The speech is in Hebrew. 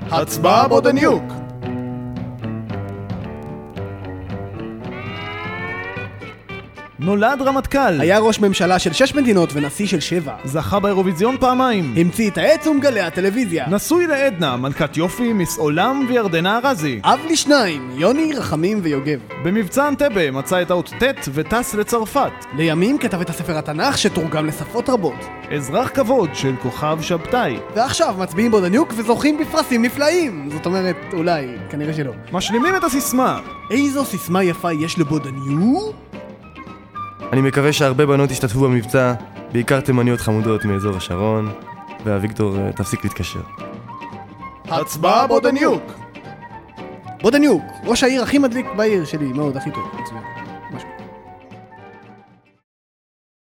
הצבעה בודניוק. נולד רמטכ"ל. היה ראש ממשלה של 6 מדינות ונשיא של 7. זכה באירוויזיון פעמיים. המציא את העץ ומגלי הטלוויזיה. נשוי לעדנה, מלכת יופי, מיס עולם וירדנה ארזי. אב לשניים, יוני, רחמים ויוגב. במבצע אנטבה מצא את האות ט' וטס לצרפת. לימים כתב את הספר התנ"ך שתורגם לשפות רבות. אזרח כבוד של כוכב שבתאי. ועכשיו מצביעים בודניוק וזוכים בפרסים נפלאים. זאת אומרת, אולי, כנראה שלא. משלימים את הסיסמה. איזו סיסמה יפה יש לבודניוק? אני מקווה שהרבה בנות ישתתפו במבצע, בעיקר תימניות חמודות מאזור השרון, והוויקטור תפסיק להתקשר. הצבעה בודניוק. בודניוק, ראש העיר הכי מדליק בעיר שלי, מאוד, הכי טוב. מצוין.